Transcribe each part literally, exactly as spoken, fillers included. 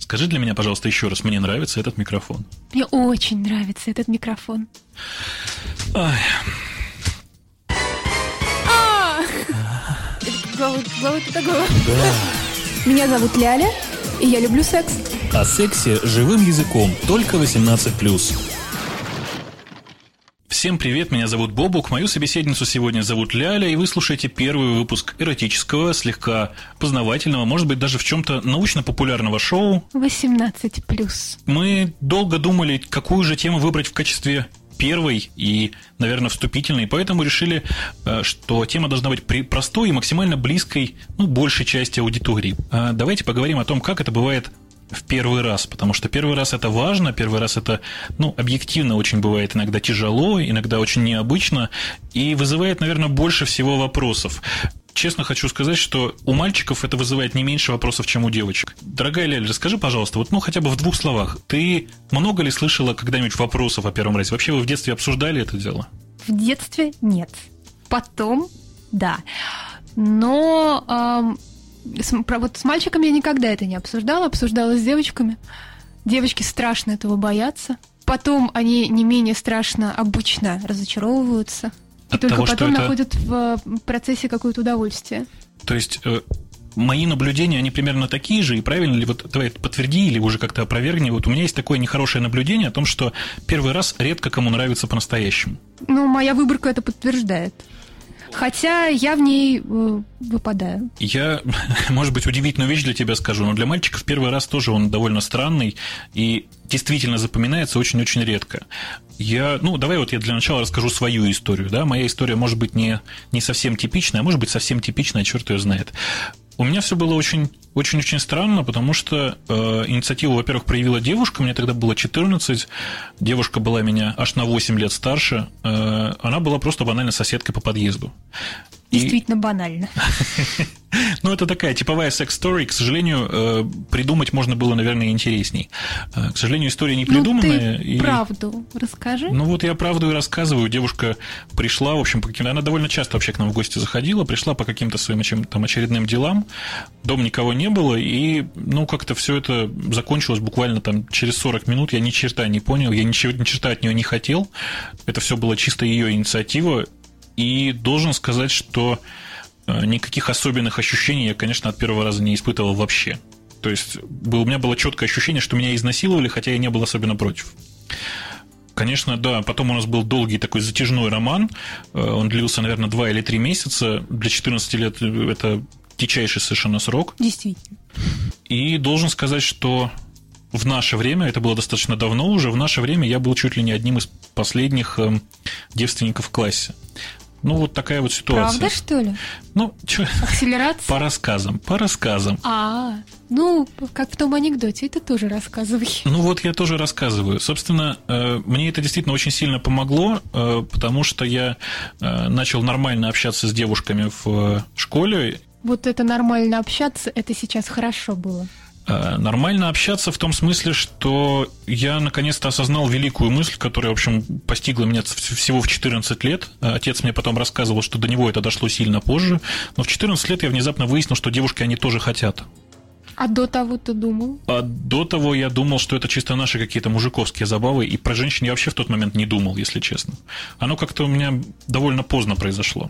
скажи для меня, пожалуйста, еще раз, мне нравится этот микрофон. Мне очень нравится этот микрофон. Ай. Глава Петагора. Да. Меня зовут Ляля, и я люблю секс. О сексе живым языком, только восемнадцать плюс. Всем привет, меня зовут Бобук, мою собеседницу сегодня зовут Ляля, и вы слушаете первый выпуск эротического, слегка познавательного, может быть, даже в чем-то научно-популярного шоу восемнадцать плюс. Мы долго думали, какую же тему выбрать в качестве первой и, наверное, вступительной, поэтому решили, что тема должна быть простой и максимально близкой, ну, большей части аудитории. Давайте поговорим о том, как это бывает в первый раз, потому что первый раз это важно, первый раз это, ну, объективно очень бывает иногда тяжело, иногда очень необычно и вызывает, наверное, больше всего вопросов. Честно хочу сказать, что у мальчиков это вызывает не меньше вопросов, чем у девочек. Дорогая Ляля, расскажи, пожалуйста, вот, ну, хотя бы в двух словах, ты много ли слышала когда-нибудь вопросов о первом разе? Вообще вы в детстве обсуждали это дело? В детстве нет. Потом, да. Но эм, с, вот с мальчиками я никогда это не обсуждала, обсуждала с девочками. Девочки страшно этого боятся. Потом они не менее страшно обычно разочаровываются. И только того, потом это... находят в процессе какое-то удовольствие. То есть э, мои наблюдения, они примерно такие же, и правильно ли, вот давай подтверди или уже как-то опровергни, вот у меня есть такое нехорошее наблюдение о том, что первый раз редко кому нравится по-настоящему. Ну, моя выборка это подтверждает. Хотя я в ней э, выпадаю. Я, может быть, удивительную вещь для тебя скажу, но для мальчиков первый раз тоже он довольно странный и действительно запоминается очень-очень редко. Я, ну, давай вот я для начала расскажу свою историю, да, моя история может быть не, не совсем типичная, а может быть совсем типичная, черт ее знает. У меня все было очень, очень-очень странно, потому что э, инициативу, во-первых, проявила девушка, мне тогда было четырнадцать, девушка была меня аж на восемь лет старше, э, она была просто банально соседкой по подъезду. Действительно и... банально. Ну, это такая типовая секс-стори, к сожалению, придумать можно было, наверное, интересней. К сожалению, история не придуманная. Ну, ты и... правду расскажи. Ну, вот я правду и рассказываю. Девушка пришла, в общем, по каким-то... Она довольно часто вообще к нам в гости заходила, пришла по каким-то своим там очередным делам, дома никого не было, и, ну, как-то все это закончилось буквально там через сорок минут, я ни черта не понял, я ни черта от нее не хотел, это все было чисто ее инициатива, и должен сказать, что никаких особенных ощущений я, конечно, от первого раза не испытывал вообще. То есть у меня было четкое ощущение, что меня изнасиловали, хотя я не был особенно против. Конечно, да, потом у нас был долгий такой затяжной роман, он длился, наверное, два или три месяца, для четырнадцати лет это дичайший совершенно срок. Действительно. И должен сказать, что в наше время, это было достаточно давно уже, в наше время я был чуть ли не одним из последних девственников в классе. Ну, вот такая вот ситуация. Правда, что ли? Ну, чё? Акселерация? По рассказам, по рассказам. А, ну, как в том анекдоте, это тоже рассказывай. Ну, вот я тоже рассказываю. Собственно, мне это действительно очень сильно помогло, потому что я начал нормально общаться с девушками в школе. Вот это нормально общаться, это сейчас хорошо было. Нормально общаться в том смысле, что я наконец-то осознал великую мысль, которая, в общем, постигла меня всего в четырнадцать лет. Отец мне потом рассказывал, что до него это дошло сильно позже. Но в четырнадцать лет я внезапно выяснил, что девушки, они тоже хотят. А до того ты думал? А до того я думал, что это чисто наши какие-то мужиковские забавы, и про женщин я вообще в тот момент не думал, если честно. Оно как-то у меня довольно поздно произошло.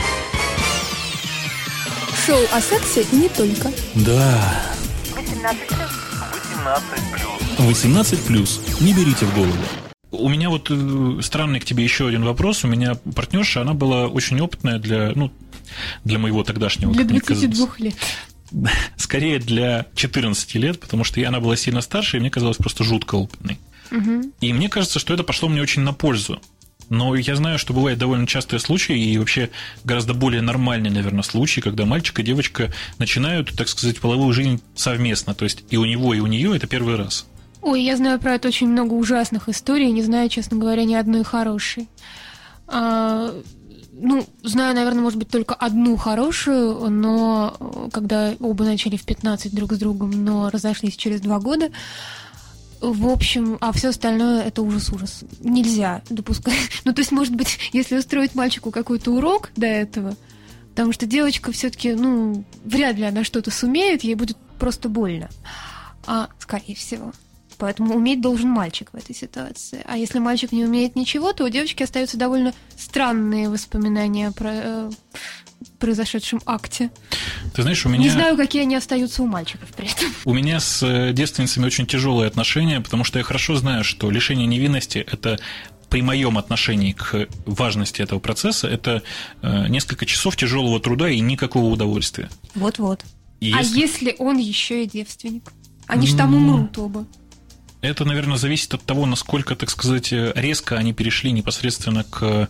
Шоу о сексе не только. Да. восемнадцать плюс. восемнадцать плюс. Не берите в голову. У меня вот странный к тебе еще один вопрос. У меня партнерша, она была очень опытная для, ну, для моего тогдашнего... Для двадцати двух лет. Скорее для четырнадцати лет, потому что она была сильно старше, и мне казалось просто жутко опытной. Угу. И мне кажется, что это пошло мне очень на пользу. Но я знаю, что бывают довольно частые случаи, и вообще гораздо более нормальные, наверное, случаи, когда мальчик и девочка начинают, так сказать, половую жизнь совместно. То есть и у него, и у нее это первый раз. Ой, я знаю про это очень много ужасных историй, не знаю, честно говоря, ни одной хорошей. А, ну, знаю, наверное, может быть, только одну хорошую, но когда оба начали в пятнадцать друг с другом, но разошлись через два года. В общем, а все остальное это ужас-ужас. Нельзя допускать. Ну, то есть, может быть, если устроить мальчику какой-то урок до этого, потому что девочка все-таки, ну, вряд ли она что-то сумеет, ей будет просто больно. А, скорее всего. Поэтому уметь должен мальчик в этой ситуации. А если мальчик не умеет ничего, то у девочки остаются довольно странные воспоминания про э, произошедшем акте. Ты знаешь, у меня... Не знаю, какие они остаются у мальчиков при этом. У меня с девственницами очень тяжелые отношения, потому что я хорошо знаю, что лишение невинности – это при моем отношении к важности этого процесса, это несколько часов тяжелого труда и никакого удовольствия. Вот-вот. И а если... если он еще и девственник? Они же там умрут оба. Это, наверное, зависит от того, насколько, так сказать, резко они перешли непосредственно к,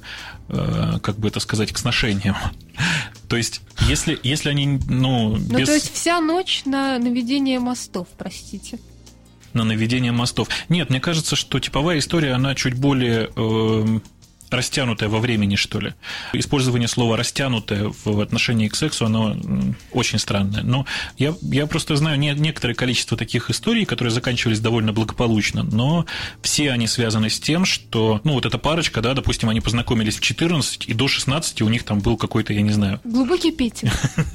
как бы это сказать, к сношениям. То есть, если, если они, ну, без... Ну, то есть, вся ночь на наведение мостов, простите. На наведение мостов. Нет, мне кажется, что типовая история, она чуть более... Э... растянутое во времени, что ли. Использование слова «растянутое» в отношении к сексу, оно очень странное. Но я, я просто знаю не, некоторое количество таких историй, которые заканчивались довольно благополучно, но все они связаны с тем, что, ну, вот эта парочка, да, допустим, они познакомились в четырнадцать, и до шестнадцати у них там был какой-то, я не знаю... Глубокий митинг.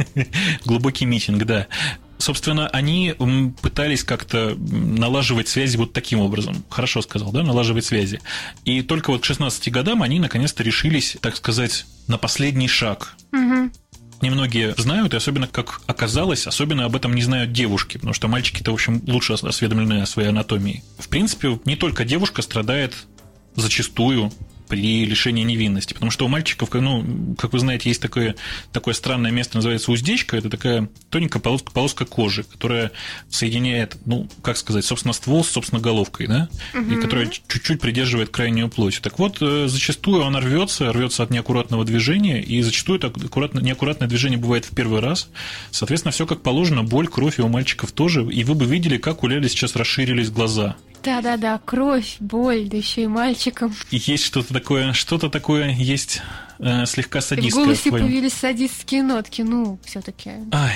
Глубокий митинг, да. Собственно, они пытались как-то налаживать связи вот таким образом. Хорошо сказал, да, налаживать связи. И только вот к шестнадцати годам они наконец-то решились, так сказать, на последний шаг. Угу. Немногие знают, и особенно, как оказалось, особенно об этом не знают девушки, потому что мальчики-то, в общем, лучше осведомлены о своей анатомии. В принципе, не только девушка страдает зачастую при лишении невинности, потому что у мальчиков, ну, как вы знаете, есть такое, такое странное место, называется уздечка, это такая тоненькая полоска, полоска кожи, которая соединяет, ну, как сказать, собственно, ствол с, собственно, головкой, да, угу. И которая чуть-чуть придерживает крайнюю плоть. Так вот, зачастую она рвется, рвется от неаккуратного движения, и зачастую это аккуратно, неаккуратное движение бывает в первый раз. Соответственно, все как положено, боль, кровь и у мальчиков тоже, и вы бы видели, как у Ляли сейчас расширились глаза. Да-да-да, кровь, боль, да еще и мальчиком. И есть что-то такое, что-то такое есть э, слегка садистское. И в голосе в твоем... появились садистские нотки, ну, все-таки. Ай.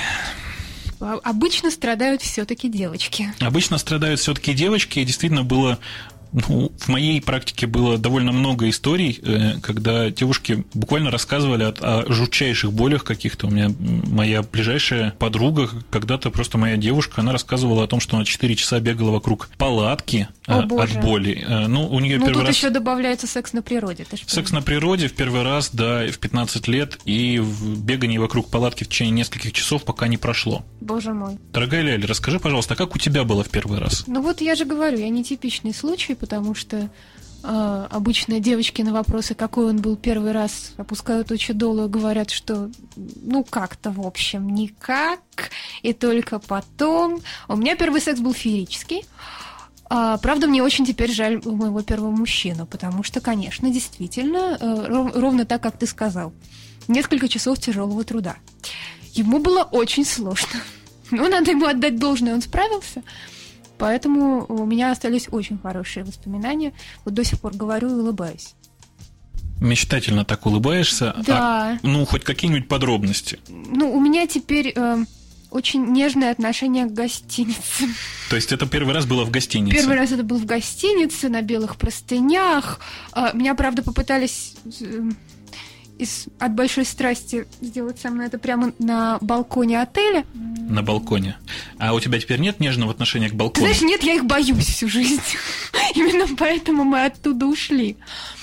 Обычно страдают все-таки девочки. Обычно страдают все-таки девочки, и действительно было. Ну, в моей практике было довольно много историй, когда девушки буквально рассказывали о, о жутчайших болях каких-то. У меня моя ближайшая подруга, когда-то просто моя девушка, она рассказывала о том, что она четыре часа бегала вокруг палатки о, от боже. боли. Ну, у нее ну первый тут раз... еще добавляется секс на природе. Ты секс на природе в первый раз, да, в пятнадцать лет, и в бегании вокруг палатки в течение нескольких часов, пока не прошло. Боже мой. Дорогая Ляля, расскажи, пожалуйста, а как у тебя было в первый раз? Ну вот я же говорю, я не типичный случай, потому что э, обычно девочки на вопросы, какой он был первый раз, опускают очи долу и говорят, что ну как-то в общем никак, и только потом. У меня первый секс был феерический. А, правда, мне очень теперь жаль моего первого мужчину, потому что, конечно, действительно, э, ров, ровно так, как ты сказал, несколько часов тяжелого труда. Ему было очень сложно. Но надо ему отдать должное, он справился. Поэтому у меня остались очень хорошие воспоминания. Вот до сих пор говорю и улыбаюсь. Мечтательно так улыбаешься. Да. А, ну, хоть какие-нибудь подробности. Ну, у меня теперь э, очень нежное отношение к гостинице. То есть это первый раз было в гостинице? Первый раз это было в гостинице, на белых простынях. Э, меня, правда, попытались... Э, Из, от большой страсти сделать со мной это прямо на балконе отеля. На балконе. А у тебя теперь нет нежного отношения к балкону? Ты знаешь, нет, я их боюсь всю жизнь. Именно поэтому мы оттуда ушли.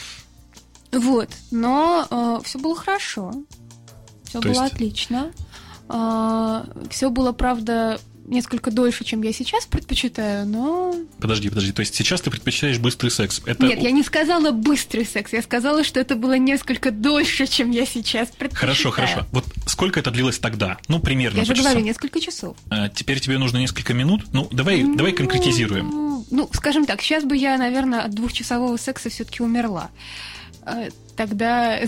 Вот. Но э, все было хорошо. Все было есть... отлично. Э, все было, правда, несколько дольше, чем я сейчас предпочитаю, но... Подожди, подожди, то есть сейчас ты предпочитаешь быстрый секс? Это... Нет, я не сказала быстрый секс, я сказала, что это было несколько дольше, чем я сейчас предпочитаю. Хорошо, хорошо. Вот сколько это длилось тогда? Ну, примерно. Я же по говорю, часам. несколько часов. А теперь тебе нужно несколько минут? Ну, давай, ну, давай конкретизируем. Ну, скажем так, сейчас бы я, наверное, от двухчасового секса все-таки умерла. Тогда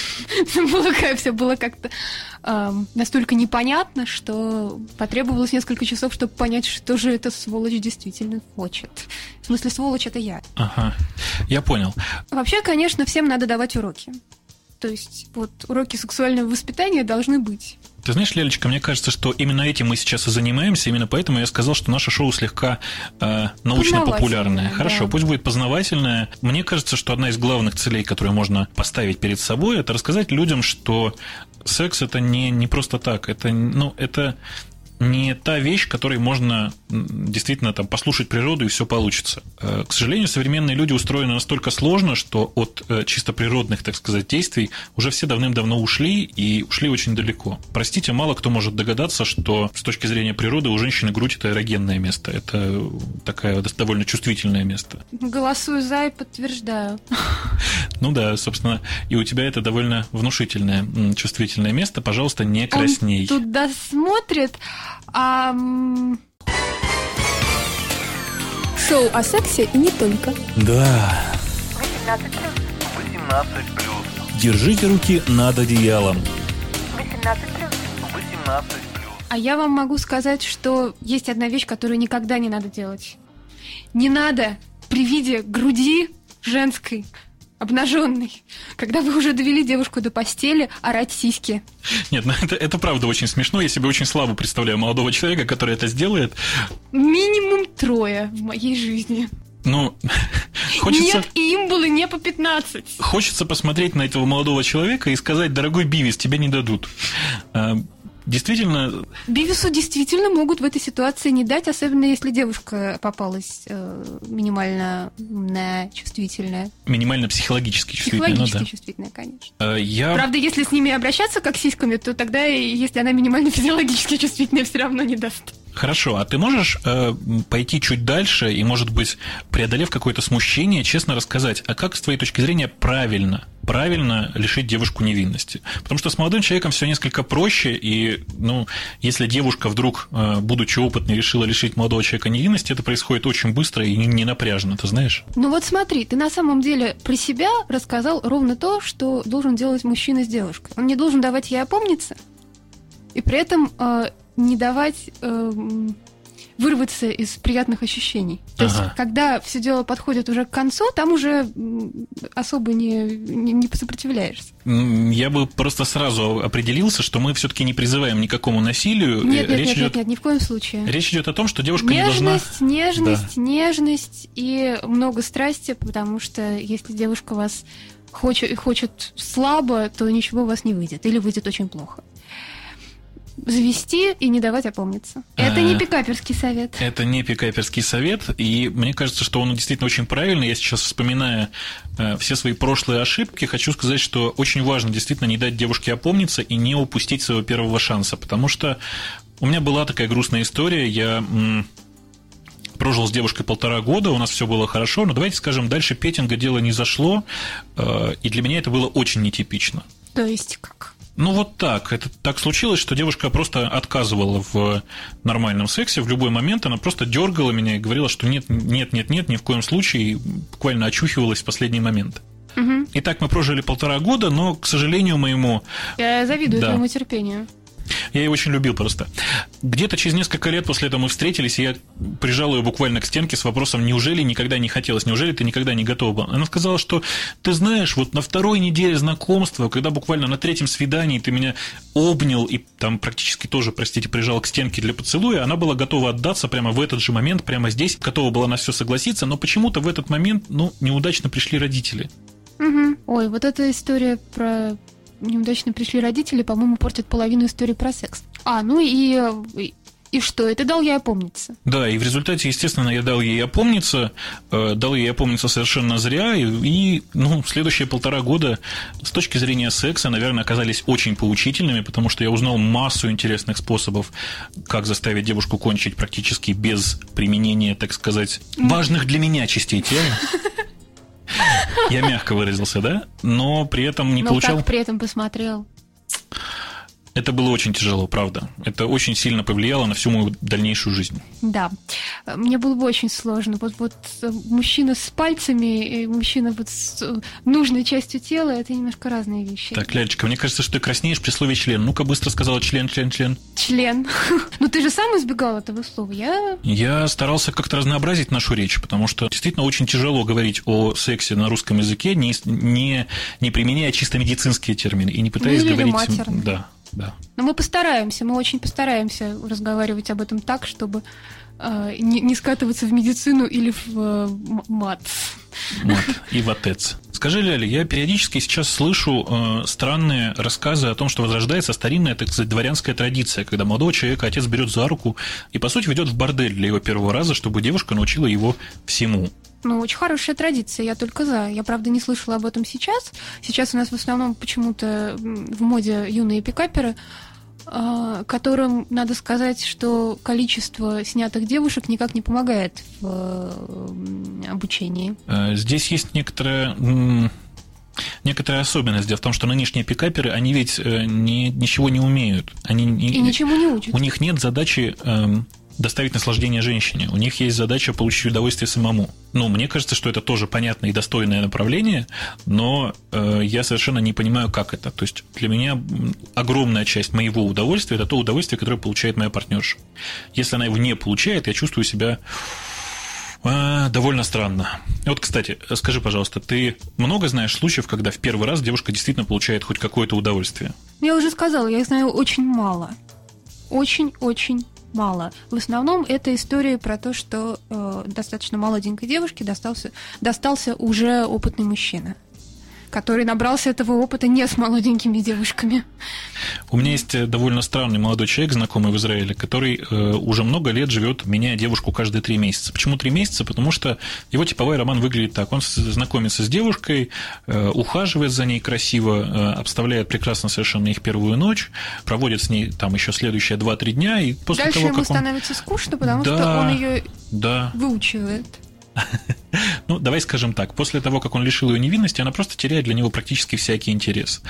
все было как-то настолько непонятно, что потребовалось несколько часов, чтобы понять, что же эта сволочь действительно хочет. В смысле, сволочь — это я. Ага, я понял. Вообще, конечно, всем надо давать уроки. То есть вот уроки сексуального воспитания должны быть. Ты знаешь, Лялечка, мне кажется, что именно этим мы сейчас и занимаемся, именно поэтому я сказал, что наше шоу слегка э, научно-популярное. Хорошо, да. Пусть будет познавательное. Мне кажется, что одна из главных целей, которую можно поставить перед собой, это рассказать людям, что секс – это не, не просто так, это, ну, это не та вещь, которой можно действительно там послушать природу, и все получится. К сожалению, современные люди устроены настолько сложно, что от чисто природных, так сказать, действий уже все давным-давно ушли, и ушли очень далеко. Простите, мало кто может догадаться, что с точки зрения природы у женщины грудь – это эрогенное место, это такое довольно чувствительное место. Голосую за и подтверждаю. Ну да, собственно, и у тебя это довольно внушительное, чувствительное место. Пожалуйста, не красней. Он туда смотрит, а... Шоу о сексе и не только. Да. восемнадцать плюс. восемнадцать плюс. Держите руки над одеялом. восемнадцать плюс. восемнадцать плюс. А я вам могу сказать, что есть одна вещь, которую никогда не надо делать. Не надо при виде груди женской, обнаженной, когда вы уже довели девушку до постели, орать сиськи. Нет, ну это, это правда очень смешно. Я себе очень слабо представляю молодого человека, который это сделает. Минимум трое в моей жизни. Ну, хочется... Нет, и им было не по пятнадцать. Хочется посмотреть на этого молодого человека и сказать: дорогой Бивис, тебе не дадут. Действительно... Бивису действительно могут в этой ситуации не дать, особенно если девушка попалась э, минимально на чувствительная. Минимально психологически чувствительная. Психологически ну, да. чувствительная, конечно. Э, я... Правда, если с ними обращаться как с сиськами, то тогда, если она минимально физиологически чувствительная, все равно не даст. Хорошо, а ты можешь э, пойти чуть дальше и, может быть, преодолев какое-то смущение, честно рассказать, а как, с твоей точки зрения, правильно, правильно лишить девушку невинности? Потому что с молодым человеком все несколько проще, и, ну, если девушка вдруг, э, будучи опытной, решила лишить молодого человека невинности, это происходит очень быстро и не напряжно, ты знаешь? Ну вот смотри, ты на самом деле про себя рассказал ровно то, что должен делать мужчина с девушкой. Он не должен давать ей опомниться, и при этом... Э, не давать э, вырваться из приятных ощущений. То ага. есть, когда все дело подходит уже к концу, там уже особо не, не, не сопротивляешься. Я бы просто сразу определился, что мы все-таки не призываем ни к какому насилию. Нет, нет, речь нет, идет... нет, нет, ни в коем случае. Речь идет о том, что девушка нежность, не должна... Нежность, да. нежность и много страсти, потому что если девушка вас хочет, хочет слабо, то ничего у вас не выйдет, или выйдет очень плохо. Завести и не давать опомниться. Это не пикаперский совет. Это не пикаперский совет, и мне кажется, что он действительно очень правильный. Я сейчас, вспоминая все свои прошлые ошибки, хочу сказать, что очень важно действительно не дать девушке опомниться и не упустить своего первого шанса, потому что у меня была такая грустная история. Я прожил с девушкой полтора года, у нас все было хорошо, но давайте скажем, дальше петинга дело не зашло, и для меня это было очень нетипично. То есть как? Ну, вот так. Это так случилось, что девушка просто отказывала в нормальном сексе в любой момент. Она просто дергала меня и говорила, что нет, нет, нет, нет, ни в коем случае. И буквально очухивалась в последний момент. Угу. И так мы прожили полтора года, но, к сожалению моему... Я завидую да. твоему терпению. Я ее очень любил просто. Где-то через несколько лет после этого мы встретились, и я прижал ее буквально к стенке с вопросом: неужели никогда не хотелось, неужели ты никогда не готова была? Она сказала, что ты знаешь, вот на второй неделе знакомства, когда буквально на третьем свидании ты меня обнял и там практически тоже, простите, прижал к стенке для поцелуя, она была готова отдаться прямо в этот же момент, прямо здесь, готова была на все согласиться, но почему-то в этот момент, ну, неудачно пришли родители. Угу. Ой, вот эта история про... неудачно пришли родители, по-моему, портят половину истории про секс. А, ну и, и, и что? И ты дал ей опомниться. Да, и в результате, естественно, я дал ей опомниться, э, дал ей опомниться совершенно зря, и, и ну, следующие полтора года с точки зрения секса, наверное, оказались очень поучительными, потому что я узнал массу интересных способов, как заставить девушку кончить практически без применения, так сказать, важных для меня частей тела. Я мягко выразился, да? Но при этом не Но получал... как при этом посмотрел? Это было очень тяжело, правда. Это очень сильно повлияло на всю мою дальнейшую жизнь. Да. Мне было бы очень сложно. Вот, вот мужчина с пальцами и мужчина вот с нужной частью тела – это немножко разные вещи. Так, Лялечка, мне кажется, что ты краснеешь при слове «член». Ну-ка, быстро сказала «член, член, член». Член. Ну, ты же сам избегал этого слова. Я... Я старался как-то разнообразить нашу речь, потому что действительно очень тяжело говорить о сексе на русском языке, не, не, не применяя чисто медицинские термины и не пытаясь ну, говорить... Матерно. Да. Да. Но мы постараемся, мы очень постараемся разговаривать об этом так, чтобы э, не, не скатываться в медицину или в э, мат. Мат и в отец. Скажи, Ляля, я периодически сейчас слышу э, странные рассказы о том, что возрождается старинная, так сказать, дворянская традиция, когда молодого человека отец берет за руку и, по сути, ведет в бордель для его первого раза, чтобы девушка научила его всему. Ну, очень хорошая традиция, я только за. Я, правда, не слышала об этом сейчас. Сейчас у нас в основном почему-то в моде юные пикаперы, которым, надо сказать, что количество снятых девушек никак не помогает в обучении. Здесь есть некоторая... Некоторая особенность. Дело в том, что нынешние пикаперы, они ведь не, ничего не умеют. Они, и ничему не учат. У них нет задачи доставить наслаждение женщине. У них есть задача получить удовольствие самому. Ну, мне кажется, что это тоже понятное и достойное направление, но э, я совершенно не понимаю, как это. То есть для меня огромная часть моего удовольствия – это то удовольствие, которое получает моя партнерша. Если она его не получает, я чувствую себя э, довольно странно. Вот, кстати, скажи, пожалуйста, ты много знаешь случаев, когда в первый раз девушка действительно получает хоть какое-то удовольствие? Я уже сказала, я их знаю очень мало. Очень-очень мало. В основном это история про то, что э, достаточно молоденькой девушке достался, достался уже опытный мужчина, который набрался этого опыта не с молоденькими девушками. У меня есть довольно странный молодой человек, знакомый в Израиле, который э, уже много лет живет, меняя девушку каждые три месяца. Почему три месяца? Потому что его типовой роман выглядит так. Он знакомится с девушкой, э, ухаживает за ней красиво, э, обставляет прекрасно совершенно их первую ночь, проводит с ней там еще следующие два-три дня. И после Дальше того, ему как он... становится скучно, потому да, что он ее да. выучивает. Ну, давай скажем так, после того, как он лишил ее невинности, она просто теряет для него практически всякий интерес.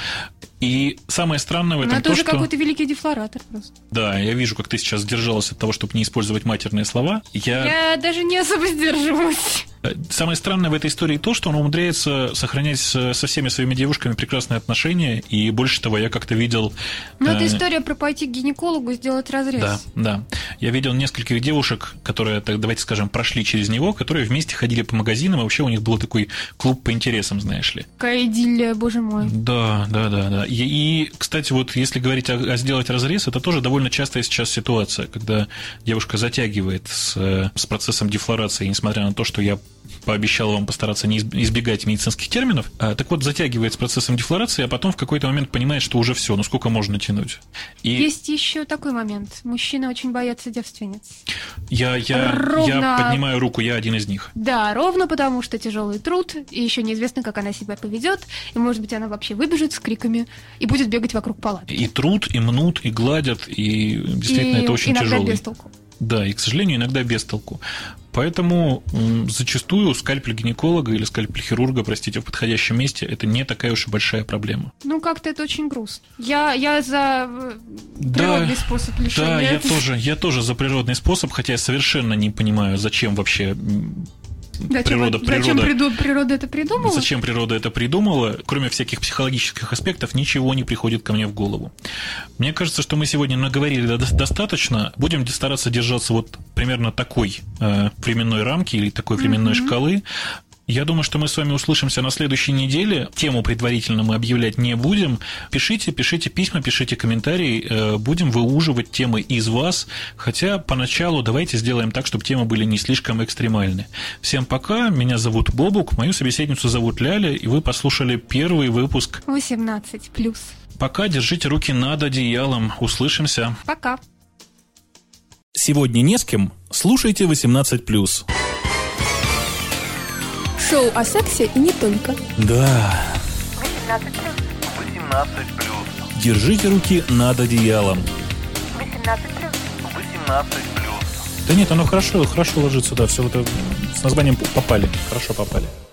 И самое странное в этом Но это то, уже что... какой-то великий дефлоратор просто. Да, я вижу, как ты сейчас сдержалась от того, чтобы не использовать матерные слова. Я, я даже не особо сдерживаюсь. Самое странное в этой истории то, что он умудряется сохранять со всеми своими девушками прекрасные отношения, и больше того, я как-то видел... Ну, это история про пойти к гинекологу и сделать разрез. Да, да. Я видел нескольких девушек, которые, так, давайте скажем, прошли через него, которые вместе ходили по магазинам, и вообще у них был такой клуб по интересам, знаешь ли. Какая идиллия, боже мой. Да, да, да, да. И, и кстати, вот если говорить о, о сделать разрез, это тоже довольно частая сейчас ситуация, когда девушка затягивает с, с процессом дефлорации, несмотря на то, что я пообещал вам постараться не избегать медицинских терминов. А, так вот, затягивает с процессом дефлорации, а потом в какой-то момент понимает, что уже все, ну сколько можно тянуть. И... Есть еще такой момент. Мужчины очень боятся девственниц. Я, я, Ровно... я поднимаю руку, я один из них. Да, ровно потому, что тяжелый труд, и еще неизвестно, как она себя поведет, и, может быть, она вообще выбежит с криками и будет бегать вокруг палатки. И труд, и мнут, и гладят, и действительно и это очень иногда тяжело. Без толку. Да, и, к сожалению, иногда без толку. Поэтому м, зачастую скальпель гинеколога или скальпель хирурга, простите, в подходящем месте, это не такая уж и большая проблема. Ну, как-то это очень грустно. Я, я за природный да, способ лишения. Да, я тоже, я тоже за природный способ, хотя я совершенно не понимаю, зачем вообще... Зачем, природа, зачем природа, природа это придумала? Зачем природа это придумала? Кроме всяких психологических аспектов, ничего не приходит ко мне в голову. Мне кажется, что мы сегодня наговорили достаточно. Будем стараться держаться вот примерно такой э, временной рамки или такой временной mm-hmm. шкалы. Я думаю, что мы с вами услышимся на следующей неделе. Тему предварительно мы объявлять не будем. Пишите, пишите письма, пишите комментарии. Будем выуживать темы из вас. Хотя поначалу давайте сделаем так, чтобы темы были не слишком экстремальны. Всем пока. Меня зовут Бобук, мою собеседницу зовут Ляля, и вы послушали первый выпуск восемнадцать плюс. Пока, держите руки над одеялом. Услышимся. Пока. Сегодня не с кем. Слушайте восемнадцать плюс. Шоу о сексе и не только. Да. восемнадцать плюс. восемнадцать плюс. Держите руки над одеялом. восемнадцать плюс. восемнадцать плюс. Да нет, оно хорошо, хорошо ложится, да, все это с названием попали, хорошо попали.